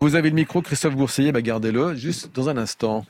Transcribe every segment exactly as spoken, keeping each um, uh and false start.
Vous avez le micro, Christophe Bourseiller, bah gardez-le juste dans un instant.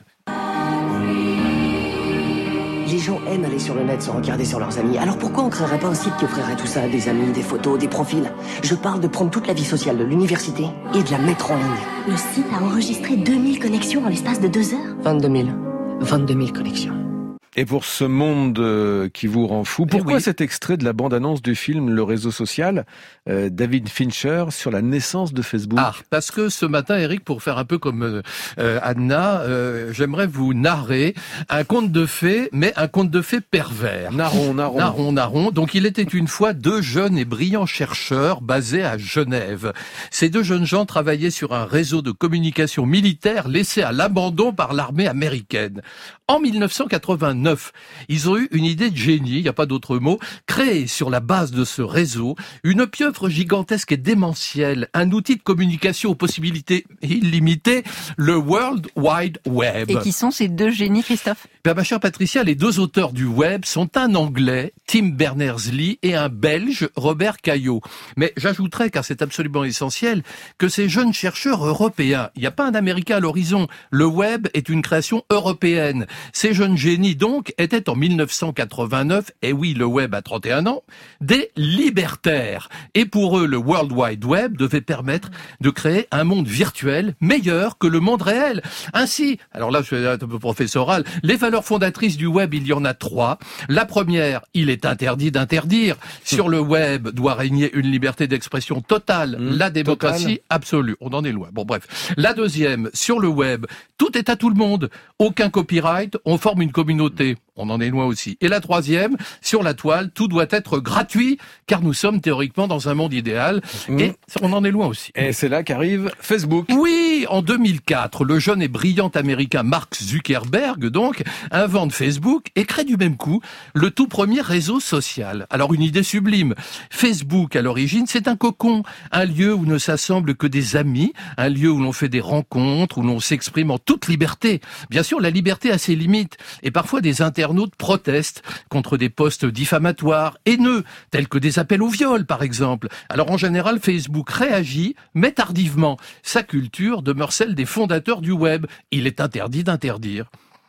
Les gens aiment aller sur le net se regarder sur leurs amis. Alors pourquoi on créerait pas un site qui offrirait tout ça? Des amis, des photos, des profils. Je parle de prendre toute la vie sociale de l'université et de la mettre en ligne. Le site a enregistré deux mille connexions en l'espace de deux heures. vingt-deux mille. vingt-deux mille connexions. Et pour ce monde euh, qui vous rend fou, pourquoi oui. cet extrait de la bande-annonce du film Le réseau social, euh, David Fincher, sur la naissance de Facebook? Ah, parce que ce matin, Eric, pour faire un peu comme euh, euh, Anna, euh, j'aimerais vous narrer un conte de fées, mais un conte de fées pervers. Narron, narron. Narron, narron. Donc il était une fois deux jeunes et brillants chercheurs basés à Genève. Ces deux jeunes gens travaillaient sur un réseau de communication militaire laissé à l'abandon par l'armée américaine. En mille neuf cent quatre-vingt-neuf, ils ont eu une idée de génie, il n'y a pas d'autre mot, créer sur la base de ce réseau une pieuvre gigantesque et démentielle, un outil de communication aux possibilités illimitées, le World Wide Web. Et qui sont ces deux génies, Christophe? Ben, ma chère Patricia, les deux auteurs du web sont un Anglais, Tim Berners-Lee, et un Belge, Robert Caillot. Mais j'ajouterais, car c'est absolument essentiel, que ces jeunes chercheurs européens, il n'y a pas un Américain à l'horizon, le web est une création européenne. Ces jeunes génies, donc, étaient en mille neuf cent quatre-vingt-neuf, et oui, le web a trente et un ans, des libertaires. Et pour eux, le World Wide Web devait permettre de créer un monde virtuel meilleur que le monde réel. Ainsi, alors là, je suis un peu professoral, les valeurs fondatrices du web, il y en a trois. La première, il est interdit d'interdire. Sur le web doit régner une liberté d'expression totale, mmh, la démocratie totale. absolue. On en est loin. Bon, bref. La deuxième, sur le web, tout est à tout le monde. Aucun copyright, on forme une communauté. On en est loin aussi. Et la troisième, sur la toile, tout doit être gratuit, car nous sommes théoriquement dans un monde idéal, mmh. et on en est loin aussi. Et c'est là qu'arrive Facebook. Oui, en deux mille quatre, le jeune et brillant américain Mark Zuckerberg, donc, invente Facebook et crée du même coup le tout premier réseau social. Alors une idée sublime. Facebook, à l'origine, c'est un cocon, un lieu où ne s'assemblent que des amis, un lieu où l'on fait des rencontres, où l'on s'exprime en toute liberté. Bien sûr, la liberté a ses limites, et parfois des internautes protestent contre des posts diffamatoires, haineux, tels que des appels au viol, par exemple. Alors en général, Facebook réagit, mais tardivement. Sa culture demeure celle des fondateurs du web. Il est interdit d'interdire.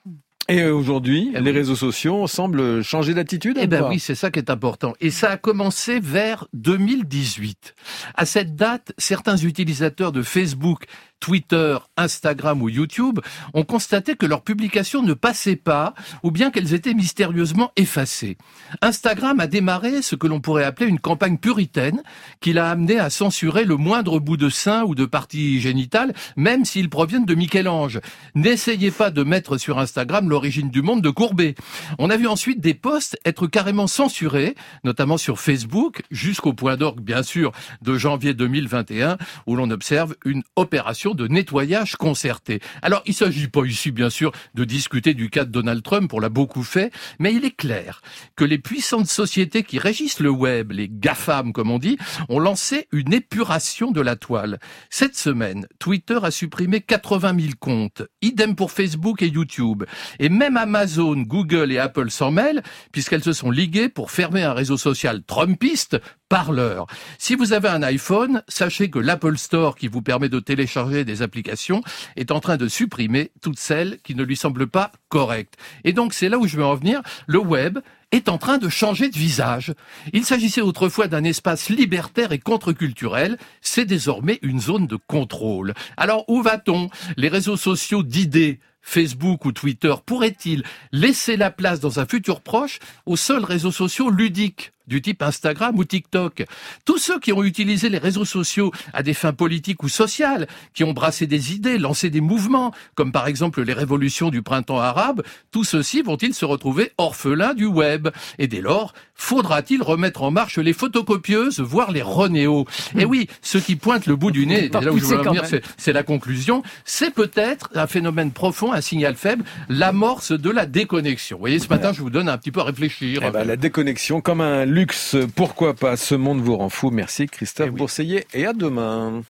Et aujourd'hui, eh les oui. réseaux sociaux semblent changer d'attitude. Eh ben oui, c'est ça qui est important. Et ça a commencé vers deux mille dix-huit. À cette date, certains utilisateurs de Facebook, Twitter, Instagram ou YouTube ont constaté que leurs publications ne passaient pas ou bien qu'elles étaient mystérieusement effacées. Instagram a démarré ce que l'on pourrait appeler une campagne puritaine qui l'a amené à censurer le moindre bout de sein ou de partie génitale, même s'ils proviennent de Michel-Ange. N'essayez pas de mettre sur Instagram l'origine du monde de Courbet. On a vu ensuite des posts être carrément censurés, notamment sur Facebook, jusqu'au point d'orgue, bien sûr, de janvier deux mille vingt et un, où l'on observe une opération de nettoyage concerté. Alors, il ne s'agit pas ici, bien sûr, de discuter du cas de Donald Trump, on l'a beaucoup fait, mais il est clair que les puissantes sociétés qui régissent le web, les GAFAM comme on dit, ont lancé une épuration de la toile. Cette semaine, Twitter a supprimé quatre-vingt mille comptes, idem pour Facebook et YouTube. Et même Amazon, Google et Apple s'en mêlent, puisqu'elles se sont liguées pour fermer un réseau social trumpiste, Parler. Si vous avez un iPhone, sachez que l'Apple Store, qui vous permet de télécharger des applications, est en train de supprimer toutes celles qui ne lui semblent pas correctes. Et donc, c'est là où je veux en venir. Le web est en train de changer de visage. Il s'agissait autrefois d'un espace libertaire et contre-culturel. C'est désormais une zone de contrôle. Alors, où va-t-on? Les réseaux sociaux d'idées, Facebook ou Twitter, pourraient-ils laisser la place dans un futur proche aux seuls réseaux sociaux ludiques du type Instagram ou TikTok? Tous ceux qui ont utilisé les réseaux sociaux à des fins politiques ou sociales, qui ont brassé des idées, lancé des mouvements, comme par exemple les révolutions du printemps arabe, tous ceux-ci vont-ils se retrouver orphelins du web? Et dès lors, faudra-t-il remettre en marche les photocopieuses, voire les Ronéos? Et oui, ceux qui pointent le bout du nez, là où je veux en venir, c'est, c'est la conclusion, c'est peut-être un phénomène profond, un signal faible, l'amorce de la déconnexion. Vous voyez, ce matin, je vous donne un petit peu à réfléchir. Eh ben, la déconnexion comme un luxe, pourquoi pas? Ce monde vous rend fou. Merci Christophe Eh oui. Bourseiller et à demain.